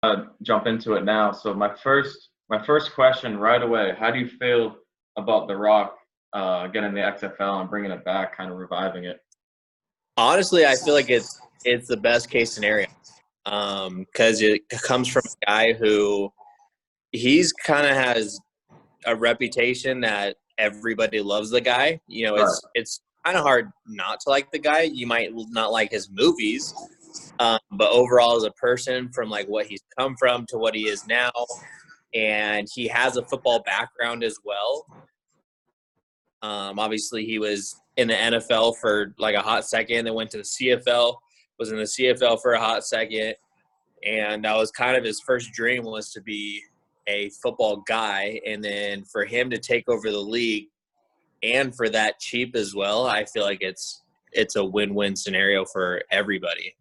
jump into it now. So my first question right away: how do you feel about The Rock getting the XFL and bringing it back, kind of reviving it? Honestly, I feel like it's the best case scenario because it comes from a guy who he's kind of has a reputation that everybody loves the guy. You know, Right. it's kind of hard not to like the guy. You might not like his movies, but overall as a person, from like what he's come from to what he is now, and he has a football background as well. Obviously, he was in the NFL for like a hot second, then went to the CFL, was in the CFL for a hot second, and that was kind of his first dream was to be a football guy. And then for him to take over the league and for that cheap as well, I feel like it's a win-win scenario for everybody.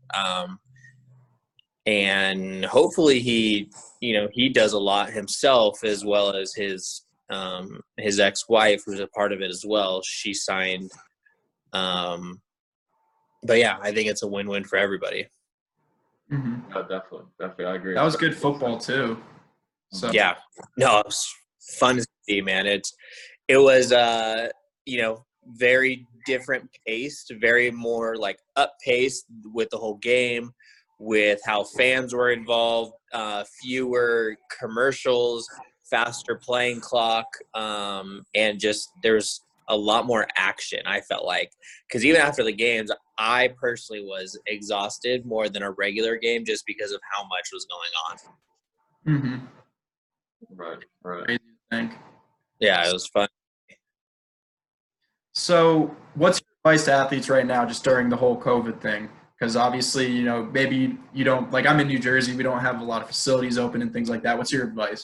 And hopefully he does a lot himself as well as his ex-wife, who's a part of it as well. She signed. But yeah, I think it's a win-win for everybody. No, definitely, definitely, I agree. That was good football too. So Yeah, no, it was fun to see, man. It was very different paced, very more like up paced with the whole game, with how fans were involved, fewer commercials, faster playing clock, and just there's a lot more action. I felt like because even after the games, I personally was exhausted more than a regular game just because of how much was going on. mm-hmm. Right, right. Crazy to think. Yeah, it was fun. So, what's your advice to athletes right now, just during the whole COVID thing? Because obviously, maybe you don't like. I'm in New Jersey. We don't have a lot of facilities open and things like that. What's your advice?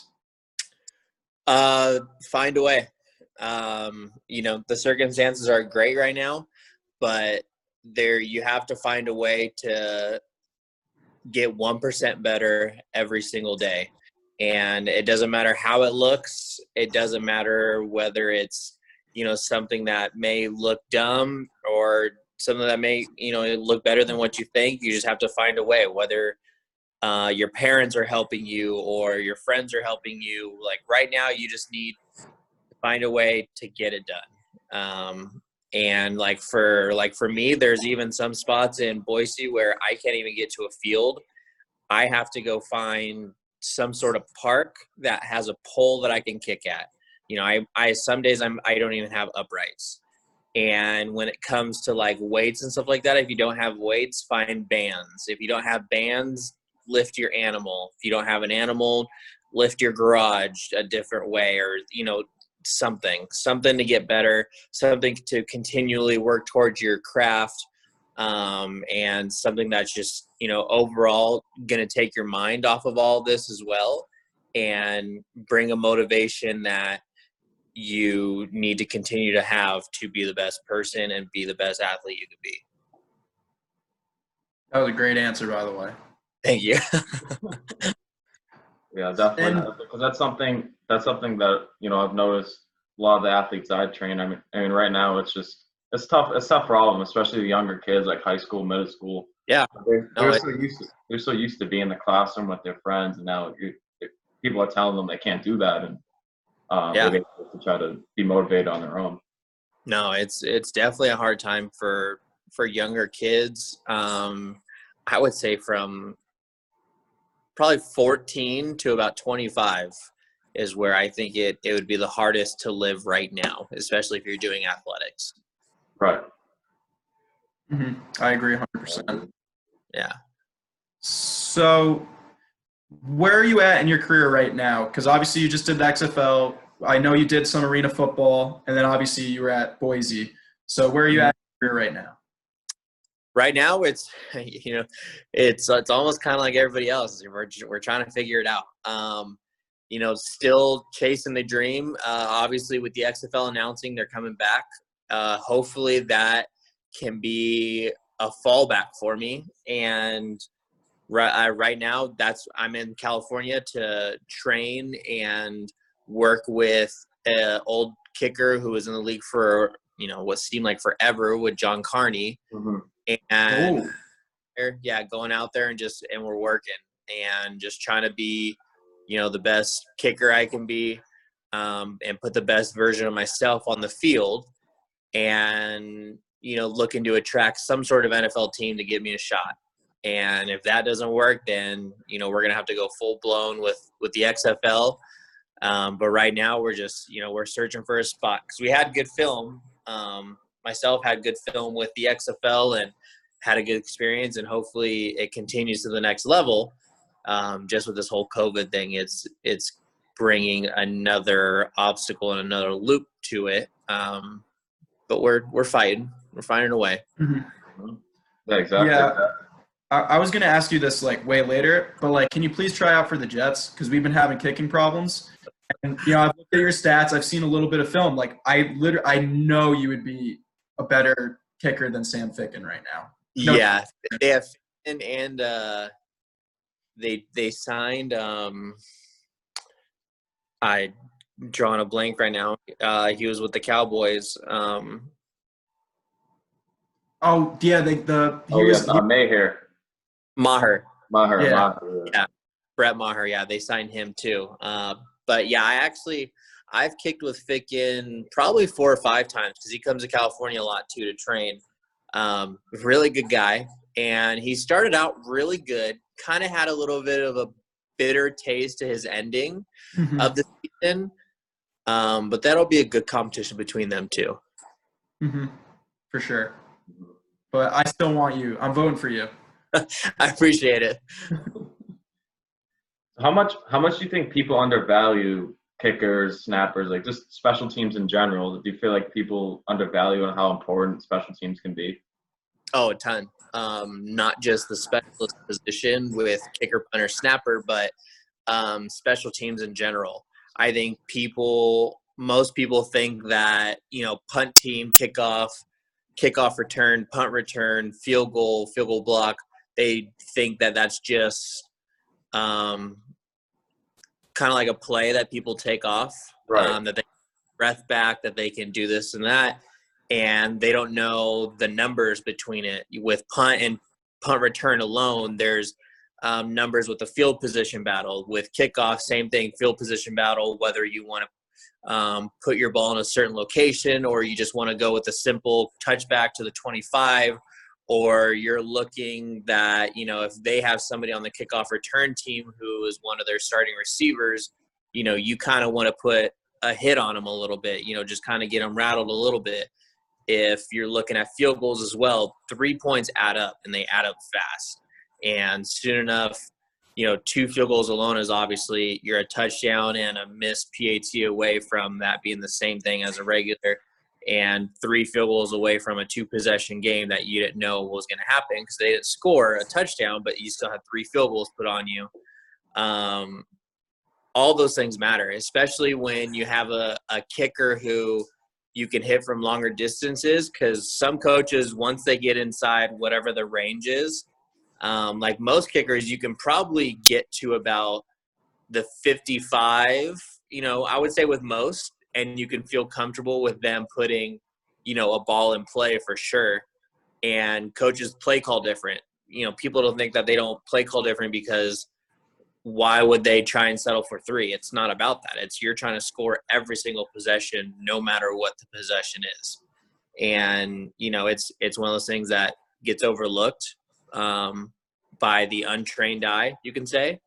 Find a way. The circumstances are great right now, but you have to find a way to get 1% better every single day. And it doesn't matter how it looks. It doesn't matter whether it's, something that may look dumb or something that may, look better than what you think. You just have to find a way, whether your parents are helping you or your friends are helping you. Like right now, you just need to find a way to get it done. And for me, there's even some spots in Boise where I can't even get to a field. I have to go find some sort of park that has a pole that I can kick at. I some days I don't even have uprights. And when it comes to like weights and stuff like that, if you don't have weights, find bands. If you don't have bands, lift your animal. If you don't have an animal, lift your garage a different way, or something to get better, something to continually work towards your craft, and something that's just overall going to take your mind off of all this as well and bring a motivation that you need to continue to have to be the best person and be the best athlete you can be. That was a great answer, by the way. Thank you. Yeah, definitely. Because that's something that I've noticed a lot of the athletes I train. I mean, right now it's tough. It's tough for all of them, especially the younger kids, like high school, middle school. Yeah, They're so used to being in the classroom with their friends, and now people are telling them they can't do that, and they have to try to be motivated on their own. No, it's definitely a hard time for younger kids. I would say from probably 14 to about 25 is where I think it would be the hardest to live right now, especially if you're doing athletics. Right. Mm-hmm. I agree 100%. Yeah. So, where are you at in your career right now? Because obviously you just did the XFL. I know you did some arena football, and then obviously you were at Boise. So, where are you at in your career right now? Right now, it's it's almost kind of like everybody else. We're trying to figure it out. Still chasing the dream. Obviously, with the XFL announcing they're coming back, hopefully that can be a fallback for me. And right now, I'm in California to train and work with an old kicker who was in the league for what seemed like forever with John Carney. Mm-hmm. And going out there and we're working. and just trying to be, the best kicker I can be, and put the best version of myself on the field, and, looking to attract some sort of NFL team to give me a shot. And if that doesn't work, then, we're going to have to go full blown with the XFL. But right now we're just, we're searching for a spot because we had good film. Myself had good film with the XFL and had a good experience, and hopefully it continues to the next level. Just with this whole COVID thing, it's bringing another obstacle and another loop to it. But we're fighting away. Mm-hmm. Yeah, exactly. Yeah. I was going to ask you this like way later, but like, can you please try out for the Jets? Because we've been having kicking problems. And, I've looked at your stats. I've seen a little bit of film. Like, I know you would be a better kicker than Sam Ficken right now. No. Yeah, they have Ficken, and they signed. I drawing a blank right now. He was with the Cowboys. Oh yeah, Maher. Maher. Yeah. Yeah, Brett Maher. Yeah, they signed him too. But yeah, I've kicked with Ficken probably 4 or 5 times because he comes to California a lot too to train. Really good guy, and he started out really good. Kind of had a little bit of a bitter taste to his ending of the season, but that'll be a good competition between them two. Mm-hmm. For sure. But I still want you. I'm voting for you. I appreciate it. How much do you think people undervalue kickers, snappers, like just special teams in general? Do you feel like people undervalue and how important special teams can be? Oh, a ton. Not just the specialist position with kicker, punter, snapper, but special teams in general. I think most people think that, punt team, kickoff return, punt return, field goal block, they think that that's just kind of like a play that people take off, right. that they breath back, that they can do this and that, and they don't know the numbers between it. With punt and punt return alone, there's numbers with the field position battle. With kickoff, same thing, field position battle, whether you want to put your ball in a certain location or you just want to go with a simple touchback to the 25, or you're looking that, if they have somebody on the kickoff return team who is one of their starting receivers, you kind of want to put a hit on them a little bit, just kind of get them rattled a little bit. If you're looking at field goals as well, 3 points add up, and they add up fast. And soon enough, 2 field goals alone is obviously you're a touchdown and a missed PAT away from that being the same thing as a regular, and 3 field goals away from a 2-possession game that you didn't know was going to happen because they didn't score a touchdown, but you still had 3 field goals put on you. All those things matter, especially when you have a kicker who you can hit from longer distances, because some coaches, once they get inside whatever the range is, like most kickers, you can probably get to about the 55, I would say with most, and you can feel comfortable with them putting, a ball in play for sure. And coaches play call different. People don't think that they don't play call different because why would they try and settle for 3? It's not about that. It's you're trying to score every single possession, no matter what the possession is. And, it's one of those things that gets overlooked by the untrained eye, you can say.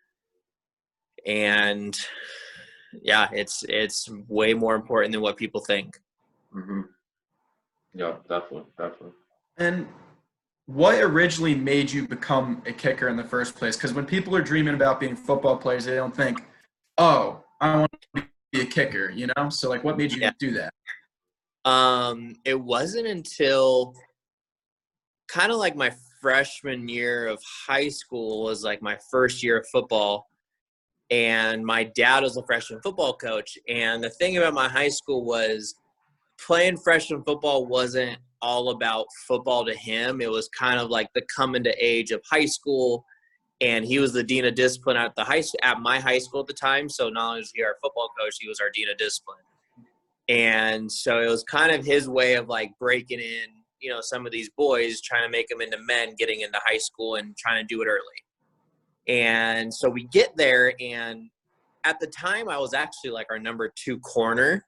And yeah, it's way more important than what people think. Mm-hmm. Yeah, definitely. And what originally made you become a kicker in the first place? Because when people are dreaming about being football players, they don't think, oh, I want to be a kicker, So, like, what made you do that? It wasn't until kind of like my freshman year of high school was like my first year of football. And my dad was a freshman football coach. And the thing about my high school was playing freshman football wasn't all about football to him. It was kind of like the coming to age of high school. And he was the dean of discipline at my high school at the time. So not only was he our football coach, he was our dean of discipline. And so it was kind of his way of like breaking in, some of these boys, trying to make them into men, getting into high school and trying to do it early. And so we get there, and at the time I was actually like our number 2 corner.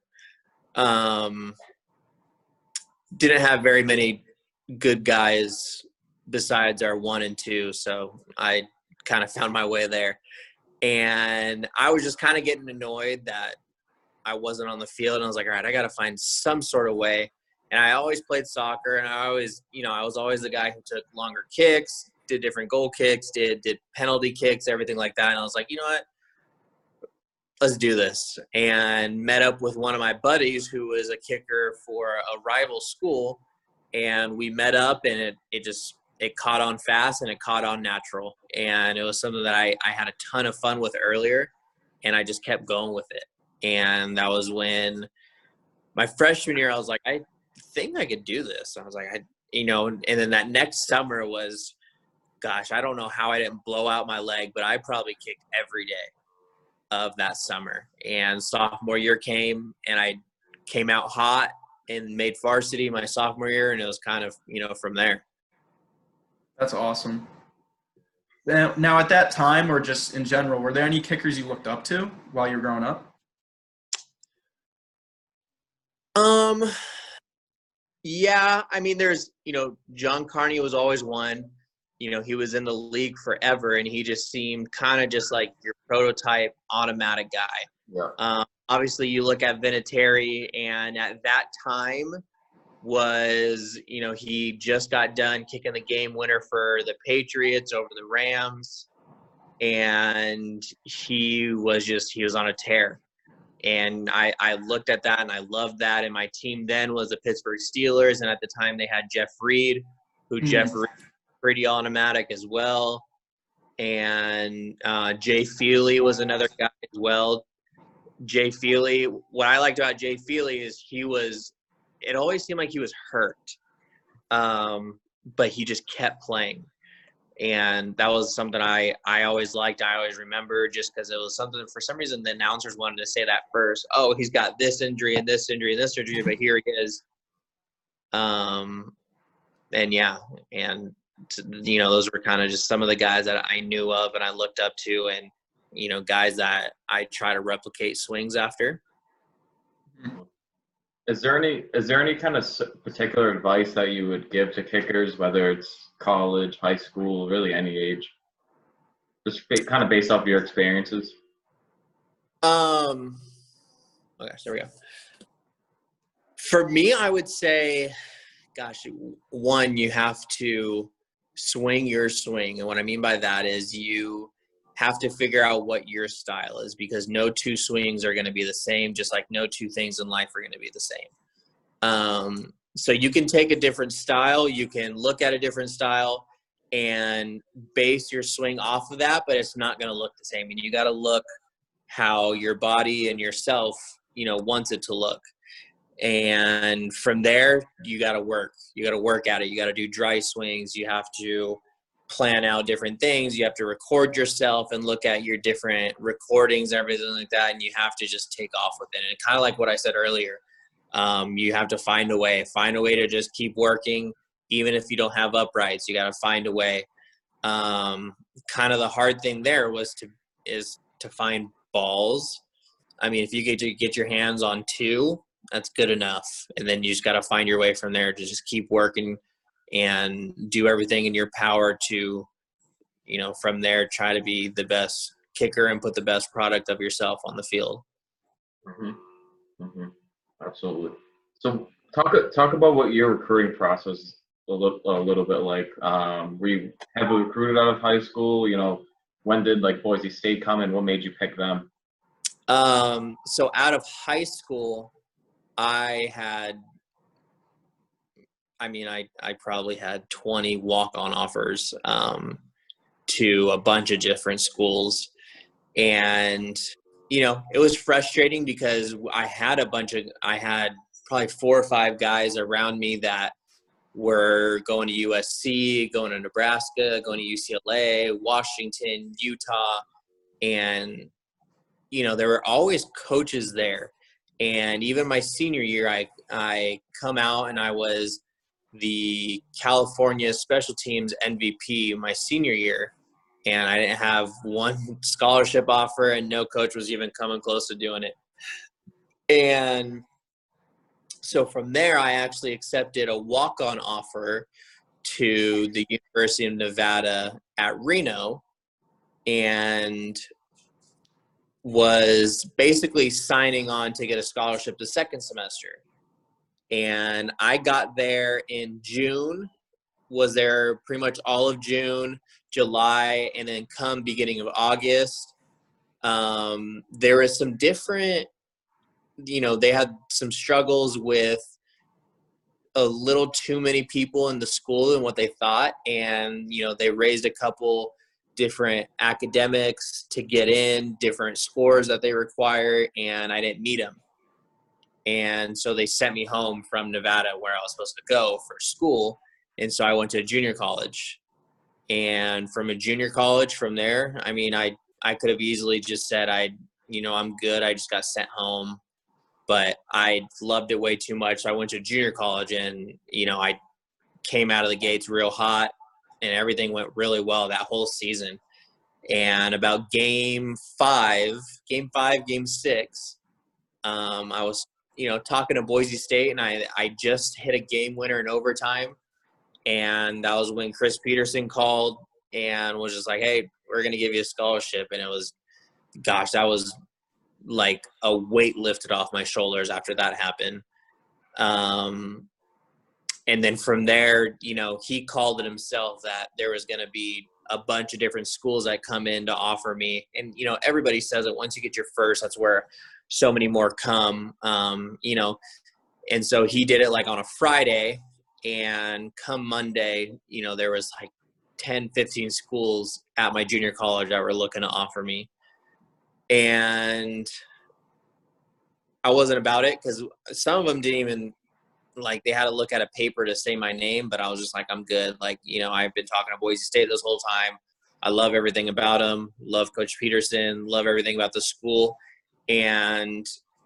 Didn't have very many good guys besides our 1 and 2. So I kind of found my way there. And I was just kind of getting annoyed that I wasn't on the field. And I was like, all right, I got to find some sort of way. And I always played soccer, and I always, I was always the guy who took longer kicks, did different goal kicks, did penalty kicks, everything like that. And I was like, you know what? Let's do this. And met up with one of my buddies who was a kicker for a rival school. And we met up, and it caught on fast, and it caught on natural. And it was something that I had a ton of fun with earlier, and I just kept going with it. And that was when my freshman year, I was like, I think I could do this. I was like, and then that next summer was, gosh, I don't know how I didn't blow out my leg, but I probably kicked every day of that summer. And sophomore year came, and I came out hot and made varsity my sophomore year, and it was kind of, from there. That's awesome. Now, at that time, or just in general, were there any kickers you looked up to while you were growing up? Yeah, I mean, there's, John Carney was always one. He was in the league forever, and he just seemed kind of just like your prototype automatic guy. Yeah. Obviously, you look at Vinatieri, and at that time was, he just got done kicking the game winner for the Patriots over the Rams, and he was on a tear. And I looked at that, and I loved that. And my team then was the Pittsburgh Steelers, and at the time they had Jeff Reed, Jeff Reed pretty automatic as well. And Jay Feely was another guy as well. Jay Feely, what I liked about Jay Feely is it always seemed like he was hurt, but he just kept playing. And that was something I always liked. I always remember, just because it was something, for some reason, the announcers wanted to say that first. Oh, he's got this injury and this injury and this injury, but here he is. And yeah, and those were kind of just some of the guys that I knew of and I looked up to, and guys that I try to replicate swings after. Is there any kind of particular advice that you would give to kickers, whether it's college, high school, really any age, just kind of based off your experiences? Okay, there we go. For me, I would say, gosh, one, you have to swing your swing. And what I mean by that is you have to figure out what your style is, because no 2 swings are going to be the same, just like no 2 things in life are going to be the same. So you can take a different style, you can look at a different style and base your swing off of that, but it's not going to look the same. And you got to look how your body and yourself, wants it to look. And from there, you got to work. You got to work at it. You got to do dry swings. You have to plan out different things. You have to record yourself and look at your different recordings, everything like that. And you have to just take off with it. And kind of like what I said earlier, you have to find a way to just keep working. Even if you don't have uprights, you got to find a way. Kind of the hard thing there is to find balls. I mean, if you get your hands on 2, that's good enough. And then you just got to find your way from there to just keep working and do everything in your power to, from there, try to be the best kicker and put the best product of yourself on the field. Absolutely. So talk about what your recruiting process a little bit like. Were you heavily recruited out of high school? When did Boise State come and what made you pick them? So out of high school, I probably had 20 walk-on offers to a bunch of different schools. And, it was frustrating because I had probably 4 or 5 guys around me that were going to USC, going to Nebraska, going to UCLA, Washington, Utah. And, there were always coaches there. And even my senior year, I come out and I was the California special teams MVP my senior year. and I didn't have one scholarship offer, and no coach was even coming close to doing it. And so from there, I actually accepted a walk-on offer to the University of Nevada at Reno, and was basically signing on to get a scholarship the second semester. And I got there in June, was there pretty much all of June, July, and then come beginning of August. There was some different, they had some struggles with a little too many people in the school and what they thought. And, they raised a couple different academics to get in, different scores that they require, and I didn't meet them. And so they sent me home from Nevada, where I was supposed to go for school. And so I went to a junior college. And from a junior college from there, I mean, I could have easily just said, I'm good. I just got sent home. But I loved it way too much. So I went to junior college, and, I came out of the gates real hot, and everything went really well that whole season. And about game 6, I was, talking to Boise State, and I just hit a game winner in overtime. And that was when Chris Peterson called and was just like, hey, we're going to give you a scholarship. And it was, gosh, that was like a weight lifted off my shoulders after that happened. And then from there, he called it himself that there was going to be a bunch of different schools that come in to offer me. And, everybody says that once you get your first, that's where so many more come, and so he did it like on a Friday, and come Monday, there was like 10, 15 schools at my junior college that were looking to offer me. And I wasn't about it, because some of them didn't even, like, they had to look at a paper to say my name, but I was just like, I'm good. Like, I've been talking to Boise State this whole time. I love everything about them. Love Coach Peterson. Love everything about the school. And,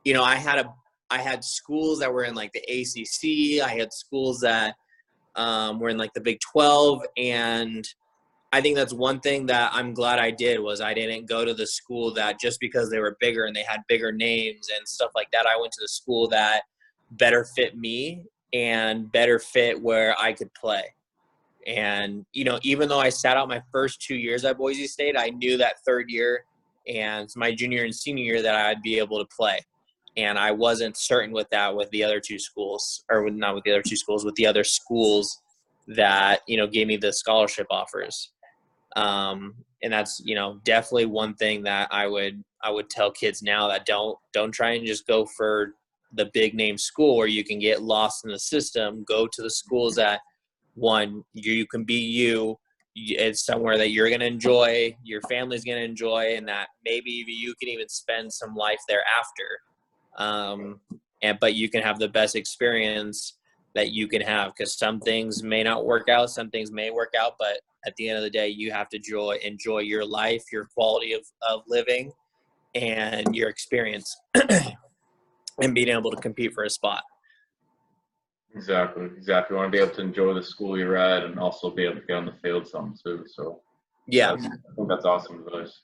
I had schools that were in like the ACC. I had schools that were in like the Big 12. And I think that's one thing that I'm glad I did, was I didn't go to the school that just because they were bigger and they had bigger names and stuff like that. I went to the school that better fit me and better fit where I could play. And, even though I sat out my first 2 years at Boise State, I knew that third year and my junior and senior year that I'd be able to play. And I wasn't certain with that with the other two schools, or not with the other two schools, with the other schools that, gave me the scholarship offers. And that's, definitely one thing that I would tell kids now, that don't try and just go for the big name school where you can get lost in the system. Go to the schools that, one, you can be you. It's somewhere that you're going to enjoy, your family's going to enjoy, and that maybe you can even spend some life there after. But you can have the best experience that you can have, because some things may not work out, some things may work out, but at the end of the day, you have to enjoy your life, your quality of living, and your experience, and being able to compete for a spot. Exactly. You want to be able to enjoy the school you're at, and also be able to get on the field some too. So yeah, I think that's awesome advice.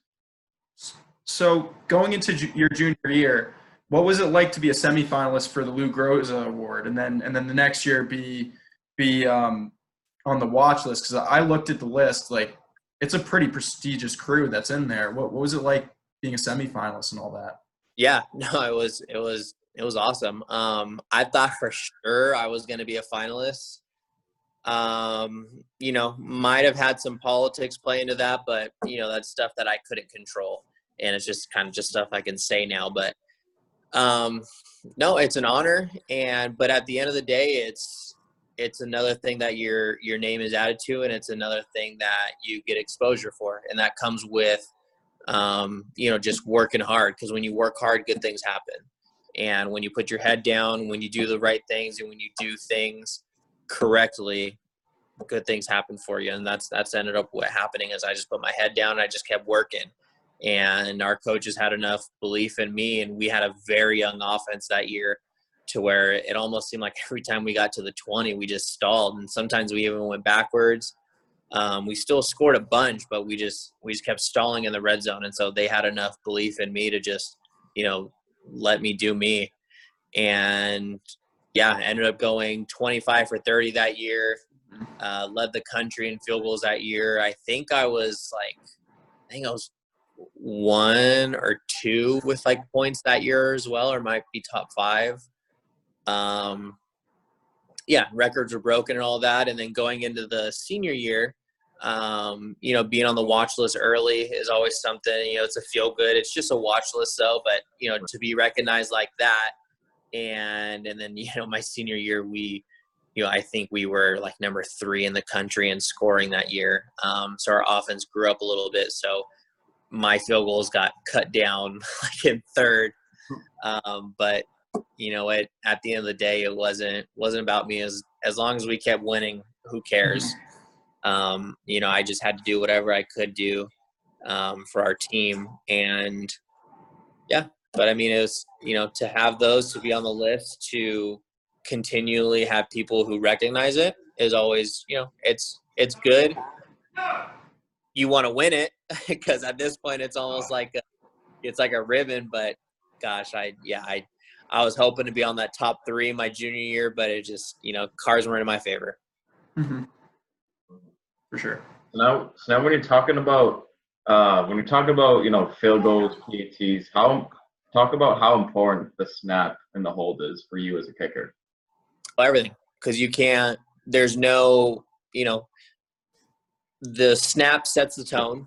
So going into your junior year, what was it like to be a semifinalist for the Lou Groza Award, and then the next year be on the watch list? Because I looked at the list, like, it's a pretty prestigious crew that's in there. What was it like being a semifinalist and all that? Yeah, no, it was awesome. I thought for sure I was going to be a finalist. Might have had some politics play into that, but that's stuff that I couldn't control, and it's just kind of just stuff I can say now. But no, it's an honor, but at the end of the day, it's another thing that your name is added to, and it's another thing that you get exposure for, and that comes with just working hard, because when you work hard, good things happen. And when you put your head down, when you do the right things, and when you do things correctly, good things happen for you. And that's ended up what happening, is I just put my head down and I just kept working. And our coaches had enough belief in me, and we had a very young offense that year, to where it almost seemed like every time we got to the 20, we just stalled. And sometimes we even went backwards. We still scored a bunch, but we just kept stalling in the red zone. And so they had enough belief in me to just, let me do me. And yeah, ended up going 25 for 30 that year. Led the country in field goals that year. I think I was 1 or 2 with points that year as well, or might be top 5. Yeah, records were broken and all that. And then going into the senior year, being on the watch list early is always something. It's a feel good. It's just a watch list, though. But to be recognized like that, and then my senior year, I think we were number 3 in the country in scoring that year. So our offense grew up a little bit. So my field goals got cut down in third. But at the end of the day, it wasn't about me. As long as we kept winning, who cares? I just had to do whatever I could do for our team. And yeah, but I mean, it was, to have those, to be on the list, to continually have people who recognize it is always, it's good. You want to win it because at this point it's almost like a ribbon, but gosh, I was hoping to be on that top 3 my junior year, but it just, cards weren't in my favor. Mm-hmm. For sure. So now when you're talking about field goals, PATs, talk about how important the snap and the hold is for you as a kicker. Everything, because there's no, the snap sets the tone.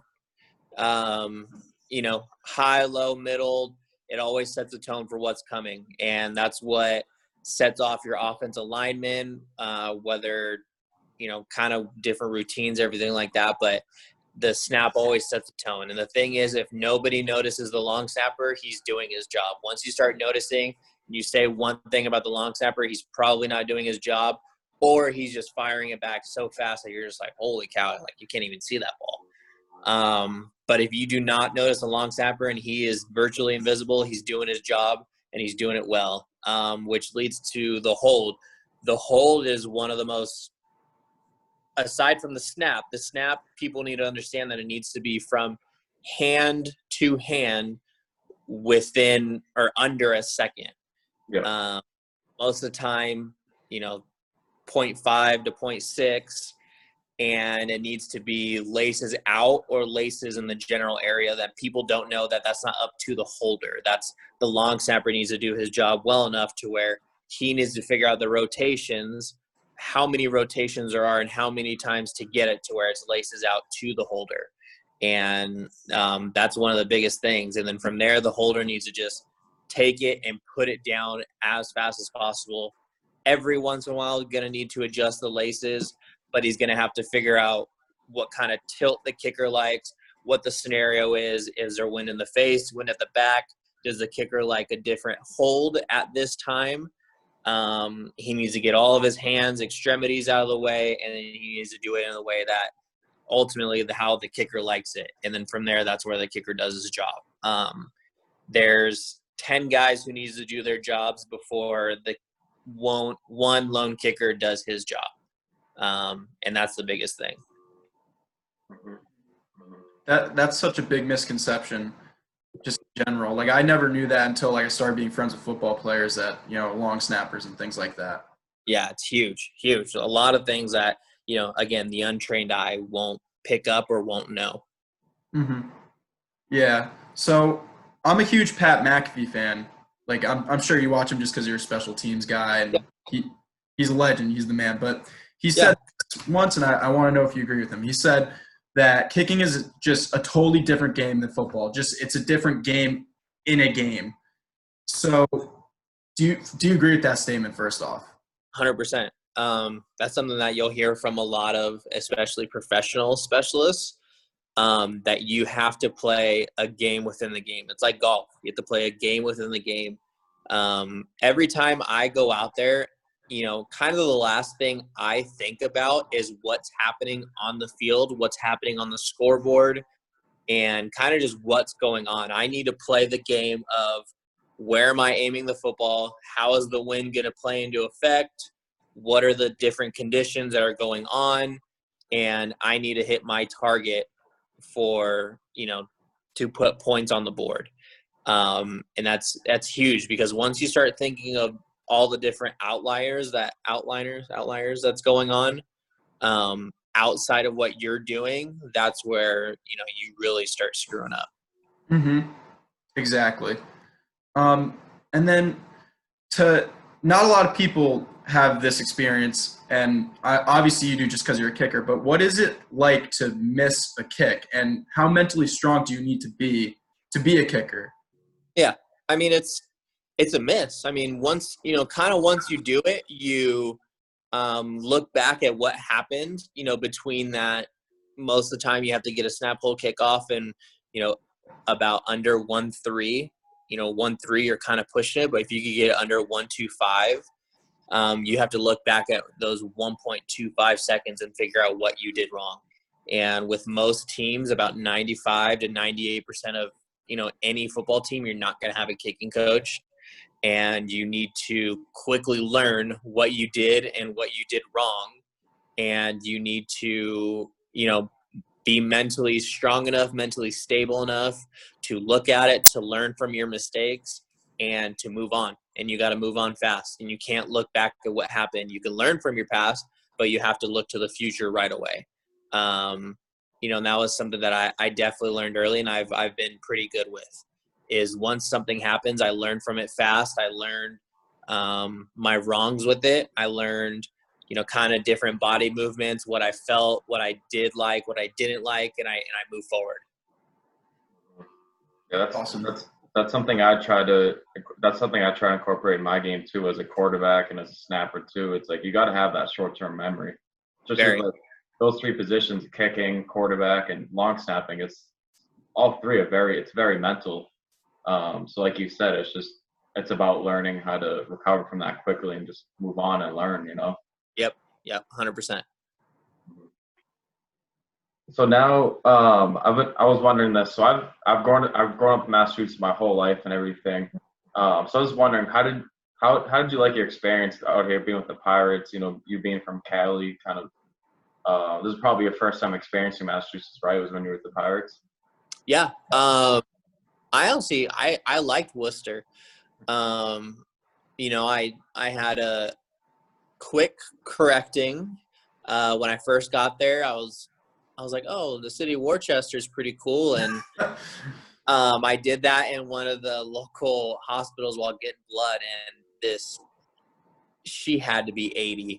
High, low, middle, it always sets the tone for what's coming. And that's what sets off your offensive linemen, whether, kind of different routines, everything like that. But the snap always sets the tone. And the thing is, if nobody notices the long snapper, he's doing his job. Once you start noticing, you say one thing about the long snapper, he's probably not doing his job, or he's just firing it back so fast that you're just like, holy cow, you can't even see that ball. But if you do not notice a long snapper and he is virtually invisible, he's doing his job and he's doing it well, which leads to the hold. The hold is one of the most, aside from the snap, people need to understand that it needs to be from hand to hand within or under a second. Yeah. Most of the time, 0.5 to 0.6, and it needs to be laces out or laces in the general area that people don't know that's not up to the holder. That's the long snapper needs to do his job well enough to where he needs to figure out the rotations, how many rotations there are and how many times to get it to where it's laces out to the holder. And that's one of the biggest things. And then from there, the holder needs to just take it and put it down as fast as possible. Every once in a while, going to need to adjust the laces, but he's going to have to figure out what kind of tilt the kicker likes, what the scenario is. Is there wind in the face, wind at the back? Does the kicker like a different hold at this time? He needs to get all of his hands, extremities out of the way, and then he needs to do it in a way that ultimately how the kicker likes it. And then from there, that's where the kicker does his job. There's 10 guys who needs to do their jobs before the one lone kicker does his job. And that's the biggest thing. That's such a big misconception, just in general. I never knew that until I started being friends with football players that, long snappers and things like that. Yeah, it's huge. A lot of things that, again, the untrained eye won't pick up or won't know. Mm-hmm. Yeah. So I'm a huge Pat McAfee fan. I'm sure you watch him just because you're a special teams guy, and he's a legend. He's the man. But he said once, and I want to know if you agree with him. He said that kicking is just a totally different game than football. It's a different game in a game. So do you agree with that statement first off? 100%. That's something that you'll hear from a lot of, especially professional specialists, that you have to play a game within the game. It's like golf. You have to play a game within the game. Every time I go out there, kind of the last thing I think about is what's happening on the field, what's happening on the scoreboard, and kind of just what's going on. I need to play the game of where am I aiming the football? How is the wind going to play into effect? What are the different conditions that are going on? and I need to hit my target for, to put points on the board. And that's huge, because once you start thinking of all the different outliers that's going on, outside of what you're doing, that's where, you really start screwing up. Mm-hmm. Exactly. And then not a lot of people have this experience, and obviously you do just because you're a kicker, but what is it like to miss a kick, and how mentally strong do you need to be a kicker? Yeah. I mean, it's a miss. I mean, once you do it, you look back at what happened, between that. Most of the time you have to get a snap hole kickoff and, about under 1-3, 1-3, you're kind of pushing it. But if you could get it under 1-2-5, you have to look back at those 1.25 seconds and figure out what you did wrong. And with most teams, about 95 to 98% of, any football team, you're not going to have a kicking coach. And you need to quickly learn what you did and what you did wrong. And you need to, be mentally strong enough, mentally stable enough to look at it, to learn from your mistakes, and to move on. And you got to move on fast. And you can't look back at what happened. You can learn from your past, but you have to look to the future right away. And that was something that I definitely learned early, and I've been pretty good with. Is once something happens, I learn from it fast. I learned my wrongs with it. I learned, kind of different body movements, what I felt, what I did like, what I didn't like, and I move forward. Yeah, that's Awesome. That's something I try to incorporate in my game too, as a quarterback and as a snapper too. It's like you got to have that short-term memory. Just like those three positions: kicking, quarterback, and long snapping. It's all three it's very mental. So like you said, it's about learning how to recover from that quickly and just move on and learn, Yep, 100%. So now, I was wondering this. So I've grown up in Massachusetts my whole life and everything. So I was wondering, how did you like your experience out here being with the Pirates? You being from Cali, kind of. This is probably your first time experiencing Massachusetts, right? It was when you were with the Pirates. Yeah. I honestly, I liked Worcester. I had a quick correcting when I first got there. I was like, oh, the city of Worcester is pretty cool, and I did that in one of the local hospitals while getting blood, and she had to be 80.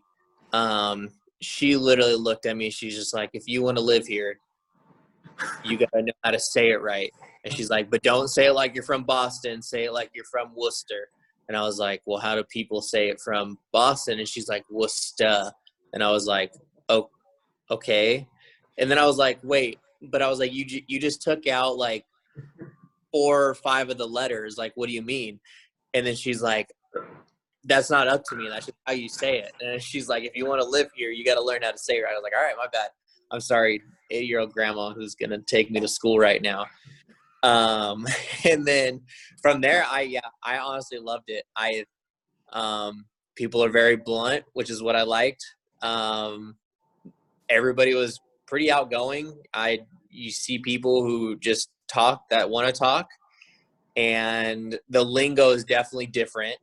She literally looked at me. She's just like, if you want to live here, you got to know how to say it right. And she's like, but don't say it like you're from Boston. Say it like you're from Worcester. And I was like, well, how do people say it from Boston? And she's like, Worcester. And I was like, oh, okay. And then I was like, wait, but I was like, you just took out like 4 or 5 of the letters. Like, what do you mean? And then she's like, that's not up to me. That's just how you say it. And she's like, if you want to live here, you got to learn how to say it right. I was like, all right, my bad. I'm sorry, 80-year-old grandma who's going to take me to school right now. And then from there, I honestly loved it. People are very blunt, which is what I liked. Everybody was pretty outgoing. You see people who just talk that want to talk, and the lingo is definitely different.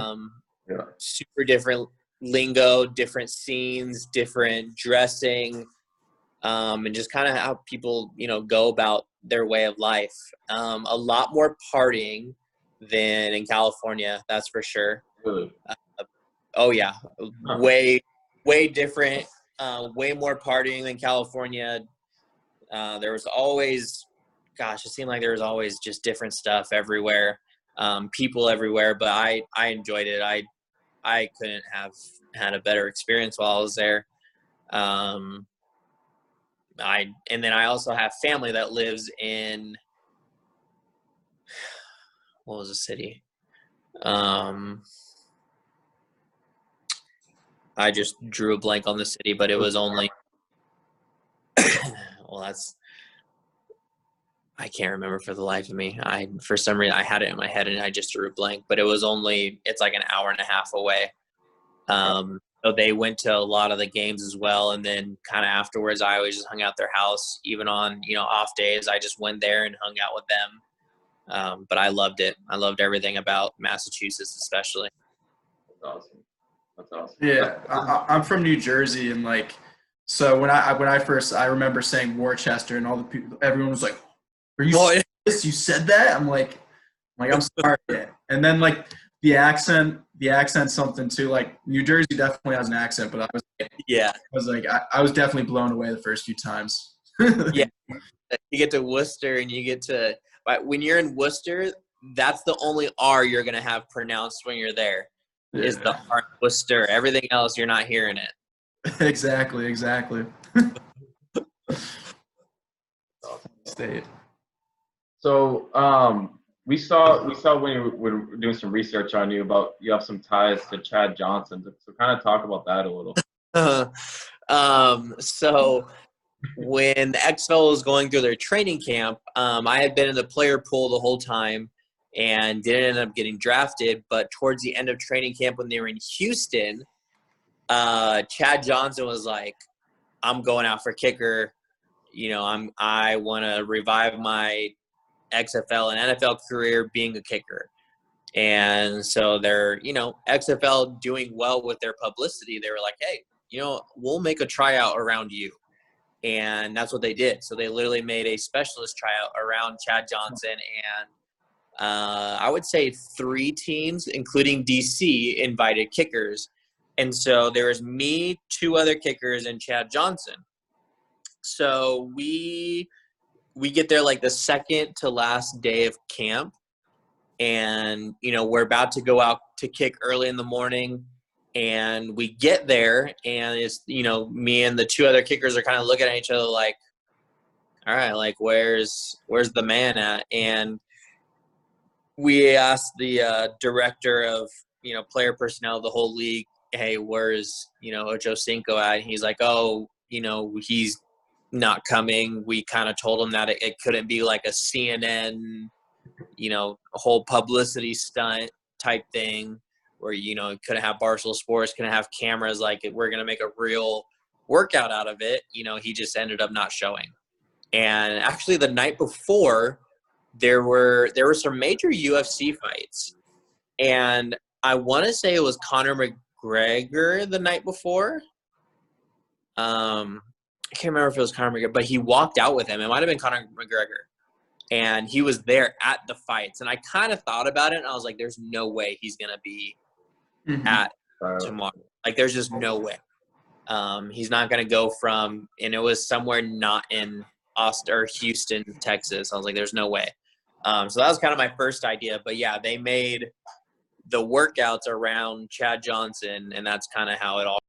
Super different lingo, different scenes, different dressing, and just kind of how people, go about their way of life. A lot more partying than in California, that's for sure. Really? Oh yeah, way different. Way more partying than California. There was always, it seemed like there was always just different stuff everywhere, people everywhere. But I enjoyed it. I couldn't have had a better experience while I was there. And then I also have family that lives in, what was the city? I just drew a blank on the city, but it was only, well, I can't remember for the life of me. For some reason, I had it in my head and I just drew a blank, but it's like an hour and a half away. So they went to a lot of the games as well. And then kind of afterwards, I always just hung out at their house. Even on, off days, I just went there and hung out with them. But I loved it. I loved everything about Massachusetts, especially. That's awesome. That's awesome. Yeah, I'm from New Jersey, and like, so when I remember saying Worcester, and all the people, everyone was like, "Are you serious? You said that?" I'm like, I'm sorry. And then like the accent something too. Like New Jersey definitely has an accent, but I was definitely blown away the first few times. Yeah, you get to Worcester, and you get to when you're in Worcester, that's the only R you're gonna have pronounced when you're there. Is the R Worcester. Everything else, you're not hearing it. Exactly. State. So we saw when you were doing some research on you about you have some ties to Chad Johnson. So kind of talk about that a little. So when the XFL was going through their training camp, I had been in the player pool the whole time and didn't end up getting drafted. But towards the end of training camp, when they were in Houston, Chad Johnson was like, "I'm going out for kicker. I want to revive my XFL and NFL career being a kicker." And so they're, XFL doing well with their publicity. They were like, "Hey, we'll make a tryout around you." And that's what they did. So they literally made a specialist tryout around Chad Johnson, and I would say 3 teams, including DC, invited kickers. And so there was me, 2 other kickers, and Chad Johnson. So we get there like the second to last day of camp, and we're about to go out to kick early in the morning. And we get there, and it's, me and the 2 other kickers are kind of looking at each other like, all right, like, where's the man at? And we asked the director of, player personnel of the whole league, "Hey, where's, Ocho Cinco at?" And he's like, "Oh, he's not coming." We kind of told him that it couldn't be like a CNN, a whole publicity stunt type thing, where couldn't have Barstool Sports, couldn't have cameras, like we're gonna make a real workout out of it. He just ended up not showing. And actually the night before, there were some major UFC fights, and I want to say it was Conor McGregor the night before. I can't remember if it was Conor McGregor, but he walked out with him. It might have been Conor McGregor. And he was there at the fights. And I kind of thought about it, and I was like, there's no way he's going to be at tomorrow. Like, there's just no way. He's not going to go from – and it was somewhere not in Austin or Houston, Texas. I was like, there's no way. So that was kind of my first idea. But, yeah, they made the workouts around Chad Johnson, and that's kind of how it all